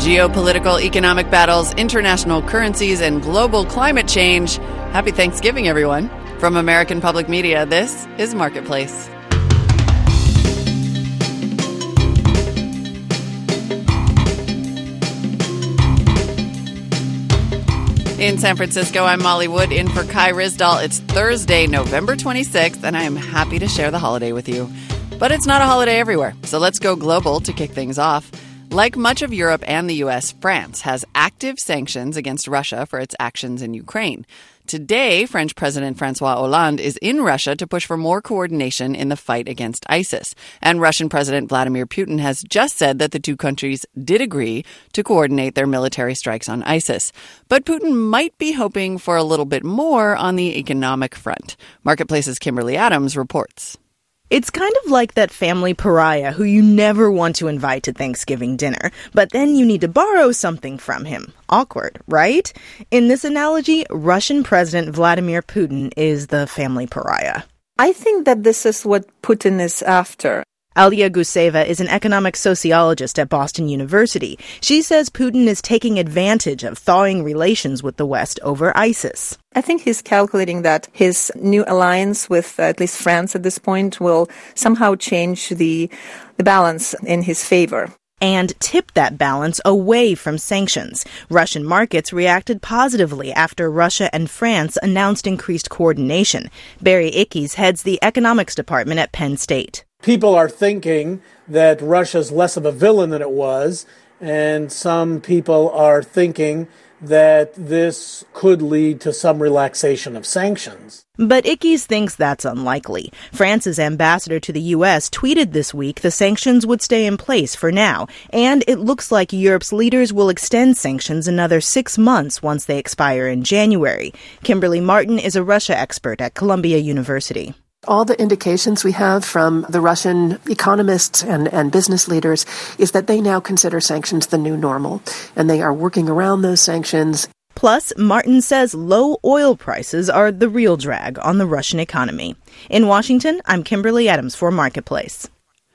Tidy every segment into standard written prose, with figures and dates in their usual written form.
Geopolitical, economic battles, international currencies, and global climate change. Happy Thanksgiving, everyone. From American Public Media, this is Marketplace. In San Francisco, I'm Molly Wood in for Kai Ryssdal. It's Thursday, November 26th, and I am happy to share the holiday with you. But it's not a holiday everywhere, so let's go global to kick things off. Like much of Europe and the U.S., France has active sanctions against Russia for its actions in Ukraine. Today, French President François Hollande is in Russia to push for more coordination in the fight against ISIS. And Russian President Vladimir Putin has just said that the two countries did agree to coordinate their military strikes on ISIS. But Putin might be hoping for a little bit more on the economic front. Marketplace's Kimberly Adams reports. It's kind of like that family pariah who you never want to invite to Thanksgiving dinner, but then you need to borrow something from him. Awkward, right? In this analogy, Russian President Vladimir Putin is the family pariah. I think that this is what Putin is after. Alia Guseva is an economic sociologist at Boston University. She says Putin is taking advantage of thawing relations with the West over ISIS. I think he's calculating that his new alliance with at least France at this point will somehow change the balance in his favor. And tip that balance away from sanctions. Russian markets reacted positively after Russia and France announced increased coordination. Barry Ickes heads the economics department at Penn State. People are thinking that Russia's less of a villain than it was, and some people are thinking that this could lead to some relaxation of sanctions. But Ickes thinks that's unlikely. France's ambassador to the U.S. tweeted this week the sanctions would stay in place for now, and it looks like Europe's leaders will extend sanctions another 6 months once they expire in January. Kimberly Martin is a Russia expert at Columbia University. All the indications we have from the Russian economists and business leaders is that they now consider sanctions the new normal, and they are working around those sanctions. Plus, Martin says low oil prices are the real drag on the Russian economy. In Washington, I'm Kimberly Adams for Marketplace.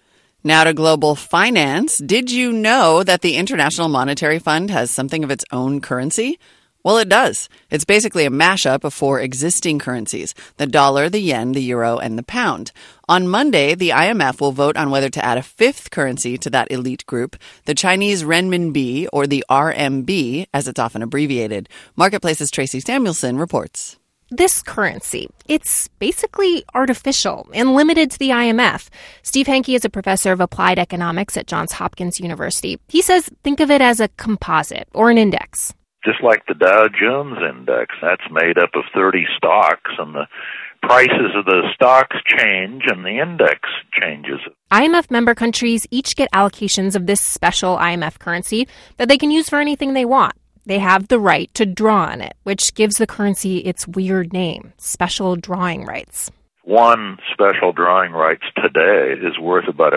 Now to global finance. Did you know that the International Monetary Fund has something of its own currency? Well, it does. It's basically a mashup of 4 existing currencies: the dollar, the yen, the euro, and the pound. On Monday, the IMF will vote on whether to add a 5th currency to that elite group, the Chinese renminbi, or the RMB, as it's often abbreviated. Marketplace's Tracy Samuelson reports. This currency, it's basically artificial and limited to the IMF. Steve Hanke is a professor of applied economics at Johns Hopkins University. He says think of it as a composite or an index. Just like the Dow Jones Index, that's made up of 30 stocks, and the prices of the stocks change and the index changes. IMF member countries each get allocations of this special IMF currency that they can use for anything they want. They have the right to draw on it, which gives the currency its weird name, special drawing rights. One special drawing rights today is worth about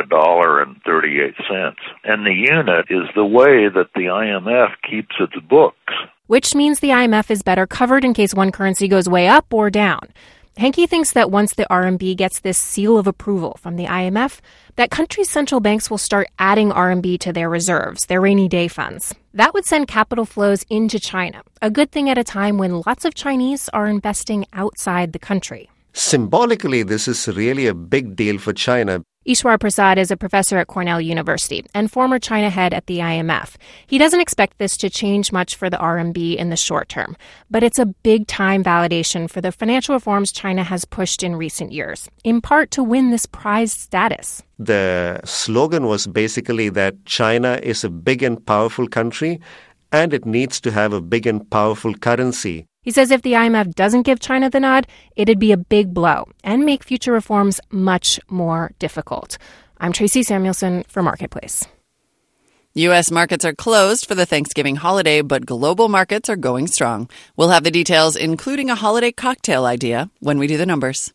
$1.38. And the unit is the way that the IMF keeps its books. Which means the IMF is better covered in case one currency goes way up or down. Hanke thinks that once the RMB gets this seal of approval from the IMF, that countries' central banks will start adding RMB to their reserves, their rainy day funds. That would send capital flows into China, a good thing at a time when lots of Chinese are investing outside the country. Symbolically, this is really a big deal for China. Ishwar Prasad is a professor at Cornell University and former China head at the IMF. He doesn't expect this to change much for the RMB in the short term, but it's a big-time validation for the financial reforms China has pushed in recent years, in part to win this prized status. The slogan was basically that China is a big and powerful country, and it needs to have a big and powerful currency. He says if the IMF doesn't give China the nod, it'd be a big blow and make future reforms much more difficult. I'm Tracy Samuelson for Marketplace. U.S. markets are closed for the Thanksgiving holiday, but global markets are going strong. We'll have the details, including a holiday cocktail idea, when we do the numbers.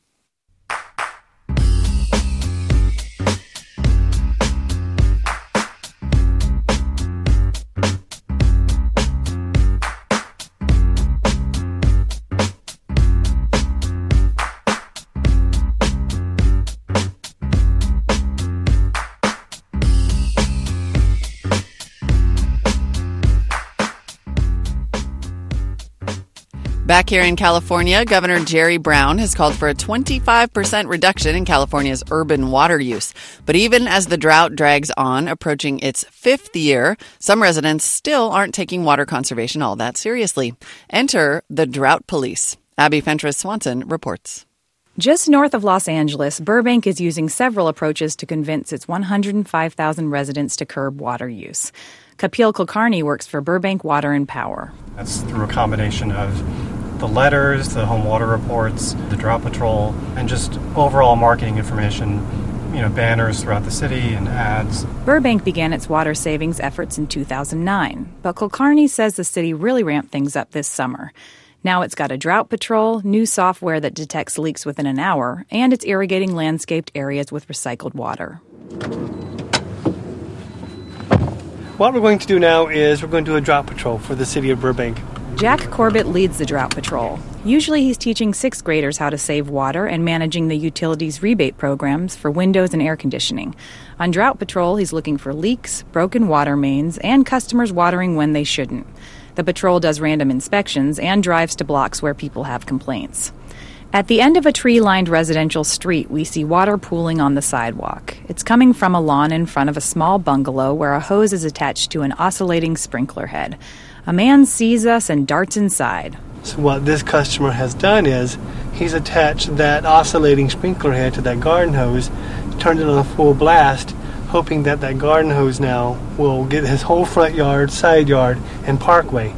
Back here in California, Governor Jerry Brown has called for a 25% reduction in California's urban water use. But even as the drought drags on, approaching its 5th year, some residents still aren't taking water conservation all that seriously. Enter the drought police. Abby Fentress-Swanson reports. Just north of Los Angeles, Burbank is using several approaches to convince its 105,000 residents to curb water use. Kapil Kulkarni works for Burbank Water and Power. That's through a combination of the letters, the home water reports, the drought patrol, and just overall marketing information, banners throughout the city and ads. Burbank began its water savings efforts in 2009, but Kulkarni says the city really ramped things up this summer. Now it's got a drought patrol, new software that detects leaks within an hour, and it's irrigating landscaped areas with recycled water. What we're going to do now is we're going to do a drought patrol for the city of Burbank. Jack Corbett leads the drought patrol. Usually he's teaching 6th graders how to save water and managing the utilities rebate programs for windows and air conditioning. On drought patrol, he's looking for leaks, broken water mains, and customers watering when they shouldn't. The patrol does random inspections and drives to blocks where people have complaints. At the end of a tree-lined residential street, we see water pooling on the sidewalk. It's coming from a lawn in front of a small bungalow where a hose is attached to an oscillating sprinkler head. A man sees us and darts inside. So what this customer has done is he's attached that oscillating sprinkler head to that garden hose, turned it on a full blast, hoping that that garden hose now will get his whole front yard, side yard, and parkway.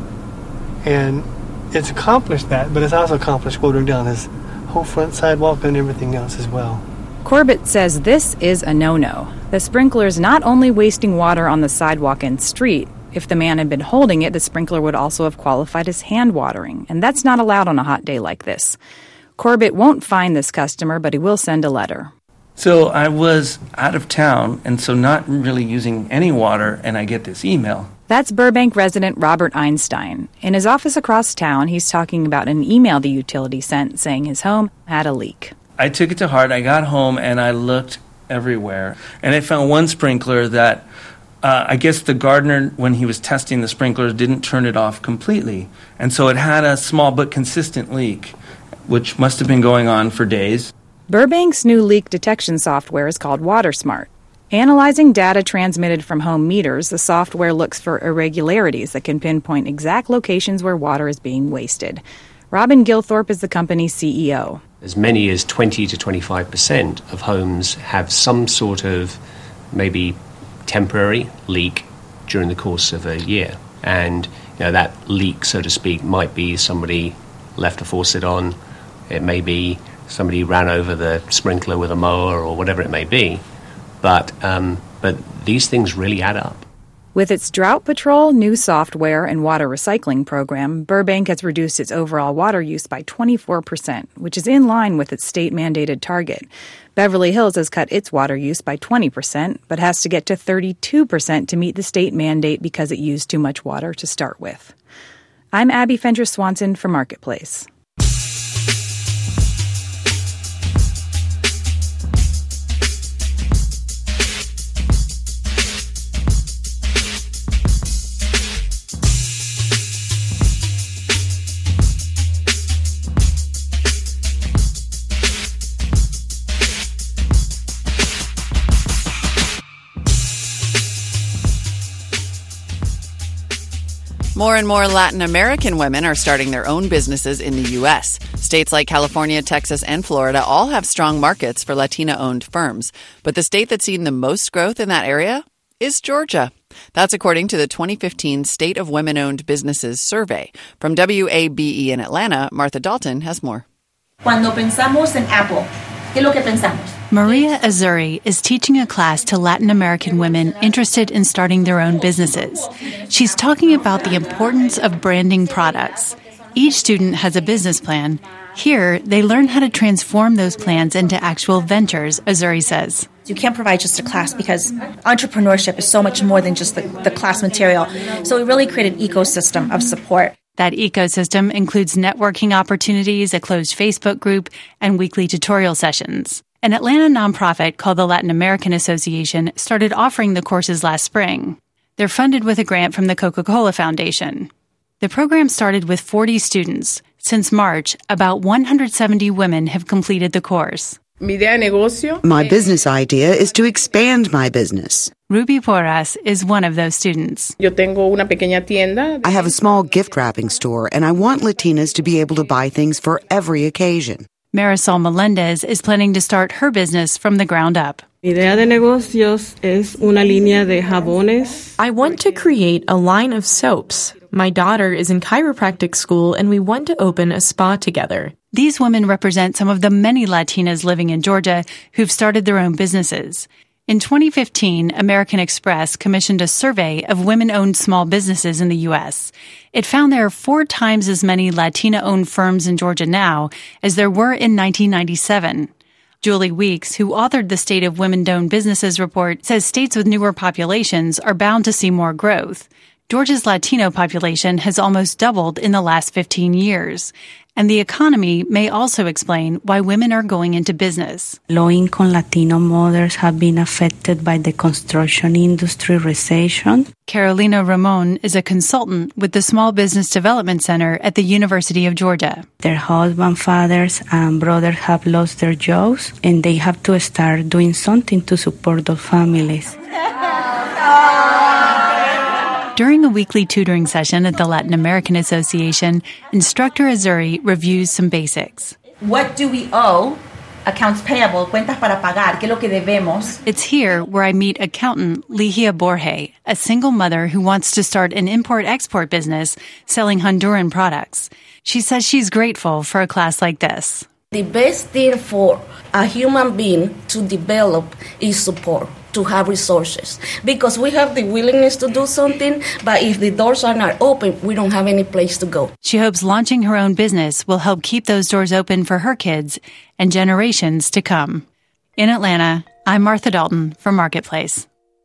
And it's accomplished that, but it's also accomplished watering down his whole front sidewalk and everything else as well. Corbett says this is a no-no. The sprinkler's not only wasting water on the sidewalk and street. If the man had been holding it, the sprinkler would also have qualified as hand watering, and that's not allowed on a hot day like this. Corbett won't fine this customer, but he will send a letter. So I was out of town, and so not really using any water, and I get this email. That's Burbank resident Robert Einstein. In his office across town, he's talking about an email the utility sent saying his home had a leak. I took it to heart. I got home, and I looked everywhere, and I found one sprinkler that I guess the gardener, when he was testing the sprinklers, didn't turn it off completely. And so it had a small but consistent leak, which must have been going on for days. Burbank's new leak detection software is called WaterSmart. Analyzing data transmitted from home meters, the software looks for irregularities that can pinpoint exact locations where water is being wasted. Robin Gilthorpe is the company's CEO. As many as 20 to 25% of homes have some sort of maybe temporary leak during the course of a year. And that leak, so to speak, might be somebody left a faucet on. It may be somebody ran over the sprinkler with a mower or whatever it may be. But these things really add up. With its drought patrol, new software, and water recycling program, Burbank has reduced its overall water use by 24%, which is in line with its state-mandated target. Beverly Hills has cut its water use by 20%, but has to get to 32% to meet the state mandate because it used too much water to start with. I'm Abby Fentress-Swanson for Marketplace. More and more Latin American women are starting their own businesses in the U.S. States like California, Texas, and Florida all have strong markets for Latina-owned firms. But the state that's seen the most growth in that area is Georgia. That's according to the 2015 State of Women-Owned Businesses survey. From WABE in Atlanta, Martha Dalton has more. Cuando pensamos en Apple, ¿qué es lo que pensamos? Maria Azuri is teaching a class to Latin American women interested in starting their own businesses. She's talking about the importance of branding products. Each student has a business plan. Here, they learn how to transform those plans into actual ventures, Azuri says. You can't provide just a class because entrepreneurship is so much more than just the class material. So we really create an ecosystem of support. That ecosystem includes networking opportunities, a closed Facebook group, and weekly tutorial sessions. An Atlanta nonprofit called the Latin American Association started offering the courses last spring. They're funded with a grant from the Coca-Cola Foundation. The program started with 40 students. Since March, about 170 women have completed the course. My business idea is to expand my business. Ruby Porras is one of those students. I have a small gift wrapping store, and I want Latinas to be able to buy things for every occasion. Marisol Melendez is planning to start her business from the ground up. I want to create a line of soaps. My daughter is in chiropractic school, and we want to open a spa together. These women represent some of the many Latinas living in Georgia who've started their own businesses. In 2015, American Express commissioned a survey of women-owned small businesses in the U.S. It found there are 4 times as many Latina-owned firms in Georgia now as there were in 1997. Julie Weeks, who authored the State of Women-Owned Businesses report, says states with newer populations are bound to see more growth. Georgia's Latino population has almost doubled in the last 15 years. And the economy may also explain why women are going into business. Low-income Latino mothers have been affected by the construction industry recession. Carolina Ramon is a consultant with the Small Business Development Center at the University of Georgia. Their husbands, fathers, and brothers have lost their jobs, and they have to start doing something to support those families. During a weekly tutoring session at the Latin American Association, Instructor Azuri reviews some basics. What do we owe? Accounts payable, cuentas para pagar, ¿qué es lo que debemos? It's here where I meet accountant Ligia Borge, a single mother who wants to start an import-export business selling Honduran products. She says she's grateful for a class like this. The best thing for a human being to develop is support, to have resources. Because we have the willingness to do something, but if the doors are not open, we don't have any place to go. She hopes launching her own business will help keep those doors open for her kids and generations to come. In Atlanta, I'm Martha Dalton for Marketplace.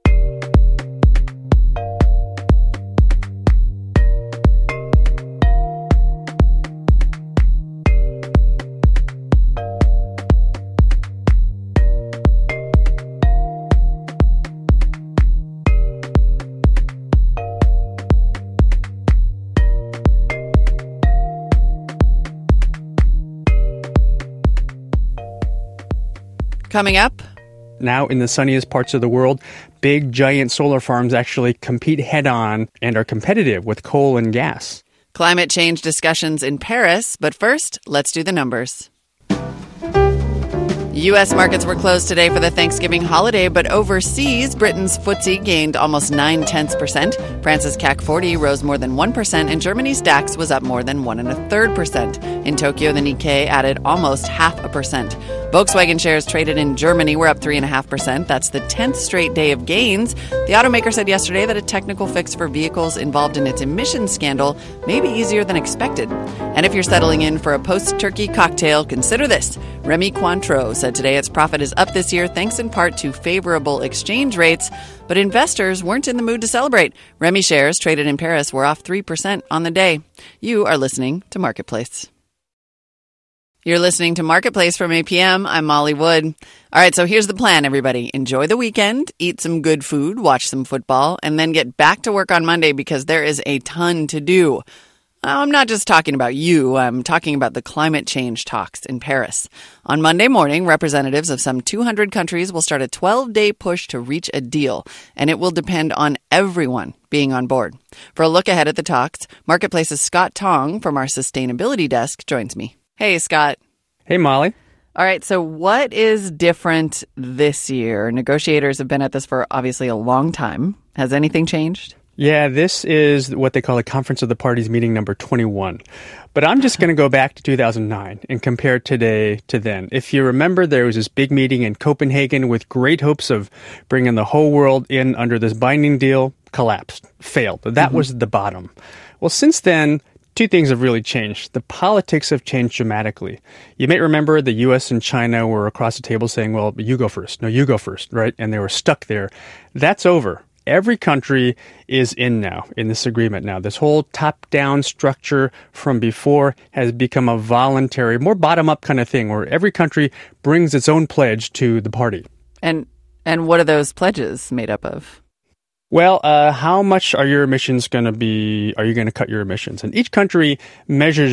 Coming up. Now, in the sunniest parts of the world, big, giant solar farms actually compete head-on and are competitive with coal and gas. Climate change discussions in Paris, but first, let's do the numbers. U.S. markets were closed today for the Thanksgiving holiday, but overseas, Britain's FTSE gained almost 0.9%. France's CAC 40 rose more than 1%, and Germany's DAX was up more than 1.33%. In Tokyo, the Nikkei added almost 0.5%. Volkswagen shares traded in Germany were up 3.5%. That's the 10th straight day of gains. The automaker said yesterday that a technical fix for vehicles involved in its emissions scandal may be easier than expected. And if you're settling in for a post-turkey cocktail, consider this. Remy Cointreau said today its profit is up this year thanks in part to favorable exchange rates, but investors weren't in the mood to celebrate. Remy shares traded in Paris were off 3% on the day. You are listening to Marketplace. You're listening to Marketplace from APM. I'm Molly Wood. All right, so here's the plan, everybody. Enjoy the weekend, eat some good food, watch some football, and then get back to work on Monday because there is a ton to do. I'm not just talking about you. I'm talking about the climate change talks in Paris. On Monday morning, representatives of some 200 countries will start a 12-day push to reach a deal, and it will depend on everyone being on board. For a look ahead at the talks, Marketplace's Scott Tong from our sustainability desk joins me. Hey, Scott. Hey, Molly. All right, so what is different this year? Negotiators have been at this for obviously a long time. Has anything changed? Yeah, this is what they call a Conference of the Parties meeting number 21. But I'm just going to go back to 2009 and compare today to then. If you remember, there was this big meeting in Copenhagen with great hopes of bringing the whole world in under this binding deal. Collapsed, failed. That was the bottom. Well, since then, two things have really changed. The politics have changed dramatically. You may remember the U.S. and China were across the table saying, well, you go first. No, you go first, right? And they were stuck there. That's over. Every country is in now, in this agreement now. This whole top-down structure from before has become a voluntary, more bottom-up kind of thing where every country brings its own pledge to the party. And what are those pledges made up of? Well, how much are your emissions going to be, are you going to cut your emissions? And each country measures it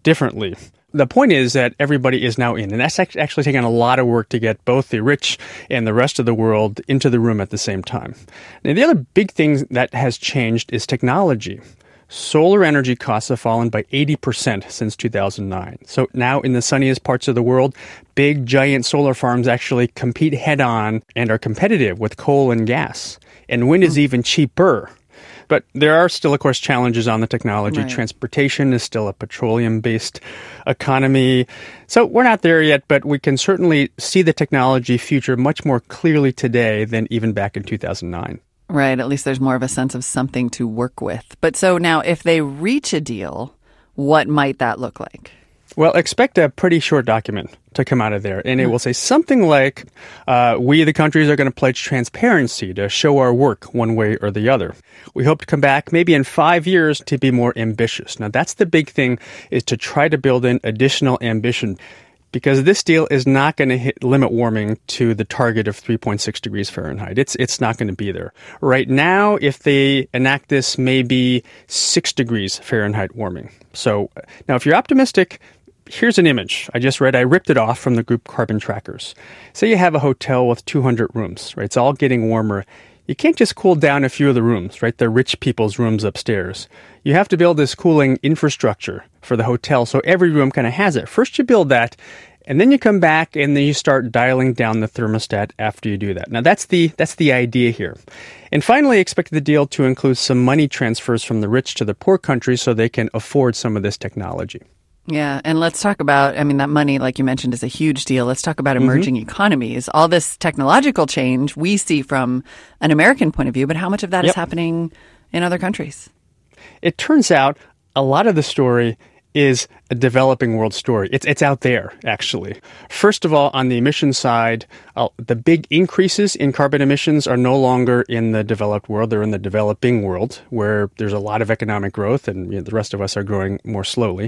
differently. The point is that everybody is now in, and that's actually taken a lot of work to get both the rich and the rest of the world into the room at the same time. Now, the other big thing that has changed is technology. Solar energy costs have fallen by 80% since 2009. So now in the sunniest parts of the world, big, giant solar farms actually compete head-on and are competitive with coal and gas. And wind is even cheaper. But there are still, of course, challenges on the technology. Right. Transportation is still a petroleum-based economy. So we're not there yet, but we can certainly see the technology future much more clearly today than even back in 2009. Right. At least there's more of a sense of something to work with. But so now if they reach a deal, what might that look like? Well, expect a pretty short document to come out of there. And it will say something like, we, the countries, are going to pledge transparency to show our work one way or the other. We hope to come back maybe in 5 years to be more ambitious. Now, that's the big thing, is to try to build in additional ambition, because this deal is not going to limit warming to the target of 3.6 degrees Fahrenheit. It's not going to be there. Right now, if they enact this, maybe 6 degrees Fahrenheit warming. So now if you're optimistic, here's an image I just read. I ripped it off from the group Carbon Trackers. Say you have a hotel with 200 rooms, right? It's all getting warmer. You can't just cool down a few of the rooms, right? The rich people's rooms upstairs. You have to build this cooling infrastructure for the hotel so every room kind of has it. First you build that, and then you come back and then you start dialing down the thermostat after you do that. Now that's the idea here. And finally, expect the deal to include some money transfers from the rich to the poor countries so they can afford some of this technology. Yeah, and let's talk about, that money, like you mentioned, is a huge deal. Let's talk about emerging economies. All this technological change we see from an American point of view, but how much of that is happening in other countries? It turns out a lot of the story is a developing world story. It's out there, actually. First of all, on the emission side, the big increases in carbon emissions are no longer in the developed world. They're in the developing world, where there's a lot of economic growth, and the rest of us are growing more slowly.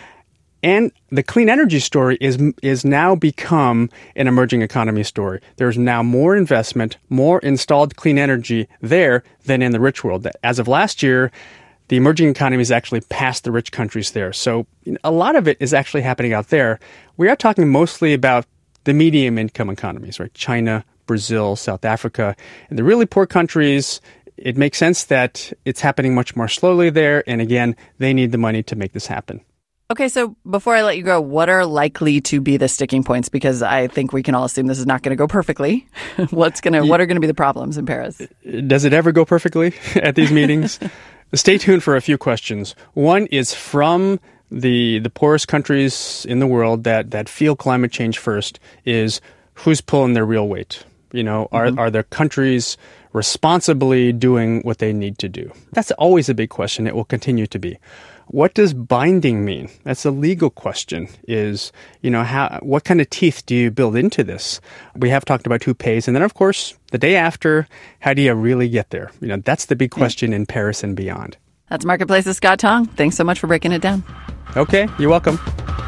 And the clean energy story is now become an emerging economy story. There's now more investment, more installed clean energy there than in the rich world. As of last year, the emerging economies actually passed the rich countries there. So a lot of it is actually happening out there. We are talking mostly about the medium income economies, right? China, Brazil, South Africa. And the really poor countries, it makes sense that it's happening much more slowly there. And again, they need the money to make this happen. Okay, so before I let you go, what are likely to be the sticking points? Because I think we can all assume this is not going to go perfectly. What are going to be the problems in Paris? Does it ever go perfectly at these meetings? Stay tuned for a few questions. One is from the poorest countries in the world that feel climate change first, is who's pulling their real weight? Are their countries responsibly doing what they need to do? That's always a big question. It will continue to be. What does binding mean? That's a legal question. What kind of teeth do you build into this? We have talked about who pays. And then, of course, the day after, how do you really get there? That's the big question in Paris and beyond. That's Marketplace's Scott Tong. Thanks so much for breaking it down. Okay, you're welcome.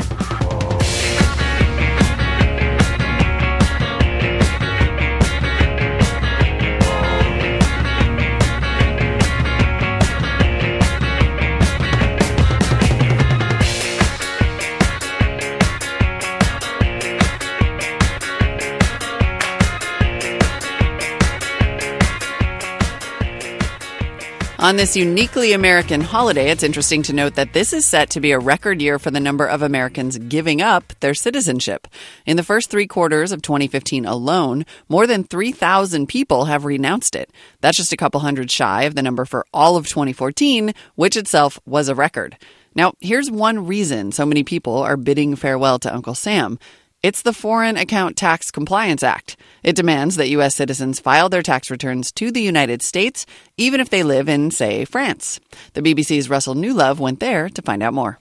On this uniquely American holiday, it's interesting to note that this is set to be a record year for the number of Americans giving up their citizenship. In the first 3 quarters of 2015 alone, more than 3,000 people have renounced it. That's just a couple hundred shy of the number for all of 2014, which itself was a record. Now, here's one reason so many people are bidding farewell to Uncle Sam. It's the Foreign Account Tax Compliance Act. It demands that U.S. citizens file their tax returns to the United States, even if they live in, say, France. The BBC's Russell Newlove went there to find out more.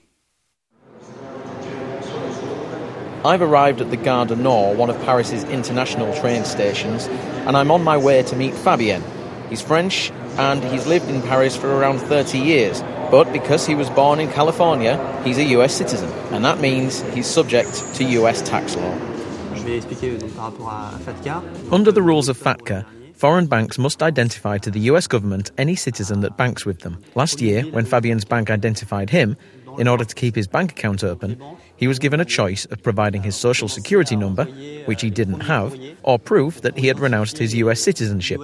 I've arrived at the Gare du Nord, one of Paris's international train stations, and I'm on my way to meet Fabien. He's French, and he's lived in Paris for around 30 years. But because he was born in California, he's a US citizen, and that means he's subject to US tax law. Under the rules of FATCA, Foreign banks must identify to the US government any citizen that banks with them. Last year, when Fabien's bank identified him, in order to keep his bank account open, he was given a choice of providing his social security number, which he didn't have, or proof that he had renounced his US citizenship.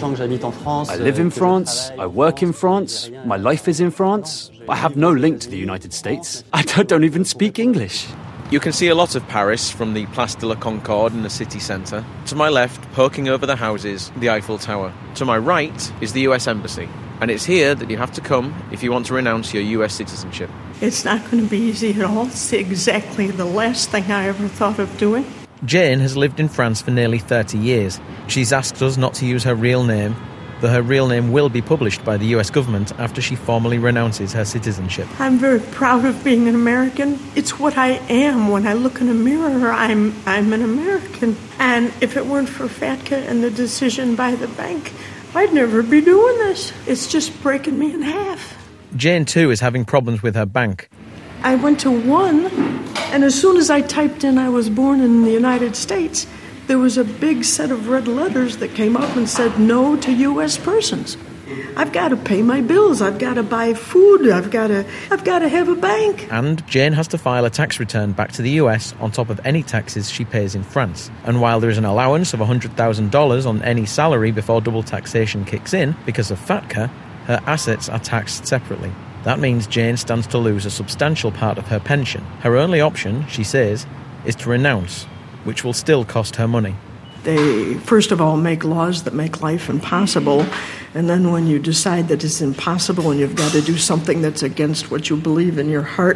I live in France, I work in France, my life is in France. I have no link to the United States. I don't even speak English. You can see a lot of Paris from the Place de la Concorde in the city centre. To my left, poking over the houses, the Eiffel Tower. To my right is the US Embassy. And it's here that you have to come if you want to renounce your US citizenship. It's not going to be easy at all. It's exactly the last thing I ever thought of doing. Jane has lived in France for nearly 30 years. She's asked us not to use her real name, though her real name will be published by the US government after she formally renounces her citizenship. I'm very proud of being an American. It's what I am. When I look in a mirror, I'm an American. And if it weren't for FATCA and the decision by the bank, I'd never be doing this. It's just breaking me in half. Jane, too, is having problems with her bank. I went to one, and as soon as I typed in I was born in the United States, there was a big set of red letters that came up and said no to U.S. persons. I've got to pay my bills. I've got to buy food. I've got to have a bank. And Jane has to file a tax return back to the US on top of any taxes she pays in France. And while there is an allowance of $100,000 on any salary before double taxation kicks in, because of FATCA, her assets are taxed separately. That means Jane stands to lose a substantial part of her pension. Her only option, she says, is to renounce, which will still cost her money. They, first of all, make laws that make life impossible, and then when you decide that it's impossible and you've got to do something that's against what you believe in your heart,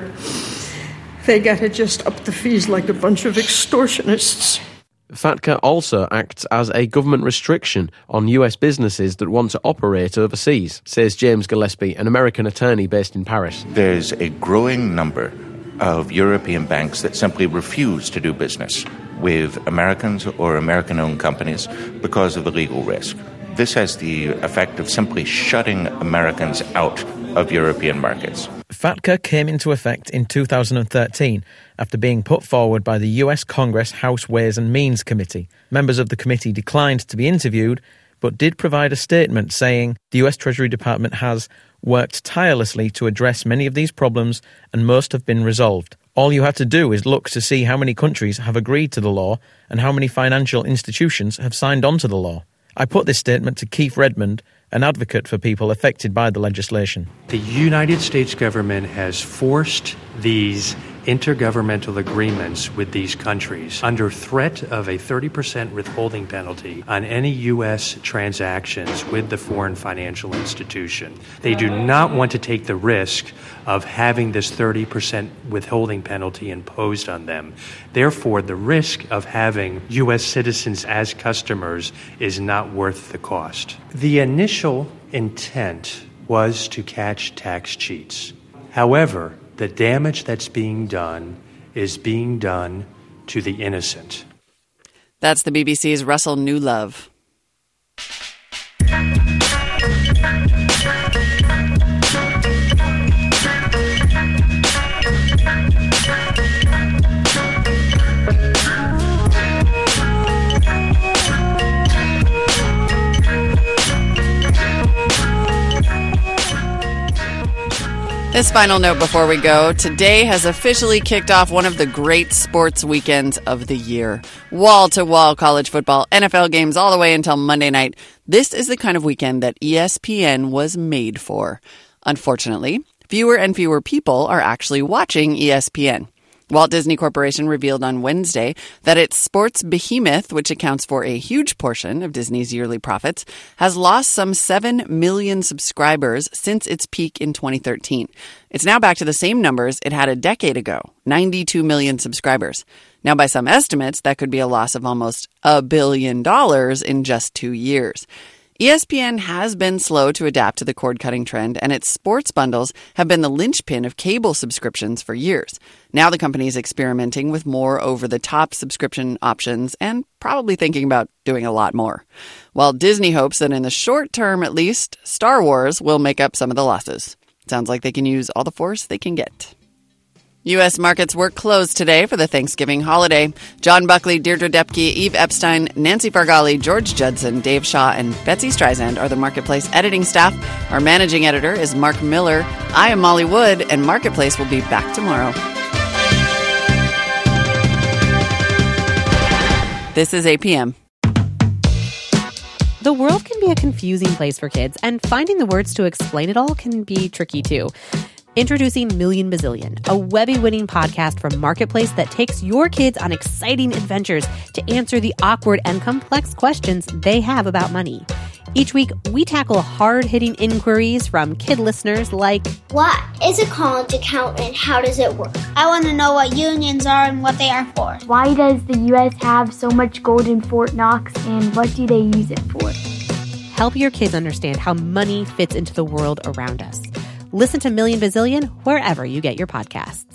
they got to just up the fees like a bunch of extortionists. FATCA also acts as a government restriction on US businesses that want to operate overseas, says James Gillespie, an American attorney based in Paris. There's a growing number of European banks that simply refuse to do business with Americans or American-owned companies because of the legal risk. This has the effect of simply shutting Americans out of European markets. FATCA came into effect in 2013 after being put forward by the US Congress House Ways and Means Committee. Members of the committee declined to be interviewed, but did provide a statement saying the US Treasury Department has worked tirelessly to address many of these problems and most have been resolved. All you have to do is look to see how many countries have agreed to the law and how many financial institutions have signed on to the law. I put this statement to Keith Redmond, an advocate for people affected by the legislation. The United States government has forced these intergovernmental agreements with these countries under threat of a 30% withholding penalty on any U.S. transactions with the foreign financial institution. They do not want to take the risk of having this 30% withholding penalty imposed on them. Therefore, the risk of having U.S. citizens as customers is not worth the cost. The initial intent was to catch tax cheats. However, the damage that's being done is being done to the innocent. That's the BBC's Russell Newlove. This final note before we go. Today has officially kicked off one of the great sports weekends of the year. Wall-to-wall college football, NFL games all the way until Monday night. This is the kind of weekend that ESPN was made for. Unfortunately, fewer and fewer people are actually watching ESPN. Walt Disney Corporation revealed on Wednesday that its sports behemoth, which accounts for a huge portion of Disney's yearly profits, has lost some 7 million subscribers since its peak in 2013. It's now back to the same numbers it had a decade ago, 92 million subscribers. Now, by some estimates, that could be a loss of almost $1 billion in just 2 years. ESPN has been slow to adapt to the cord-cutting trend, and its sports bundles have been the linchpin of cable subscriptions for years. Now the company is experimenting with more over-the-top subscription options and probably thinking about doing a lot more. While Disney hopes that in the short term, at least, Star Wars will make up some of the losses. Sounds like they can use all the force they can get. U.S. markets were closed today for the Thanksgiving holiday. John Buckley, Deirdre Depke, Eve Epstein, Nancy Fargali, George Judson, Dave Shaw, and Betsy Streisand are the Marketplace editing staff. Our managing editor is Mark Miller. I am Molly Wood, and Marketplace will be back tomorrow. This is APM. The world can be a confusing place for kids, and finding the words to explain it all can be tricky too. Introducing Million Bazillion, a Webby-winning podcast from Marketplace that takes your kids on exciting adventures to answer the awkward and complex questions they have about money. Each week, we tackle hard-hitting inquiries from kid listeners like, what is a college account and how does it work? I want to know what unions are and what they are for. Why does the U.S. have so much gold in Fort Knox and what do they use it for? Help your kids understand how money fits into the world around us. Listen to Million Bazillion wherever you get your podcasts.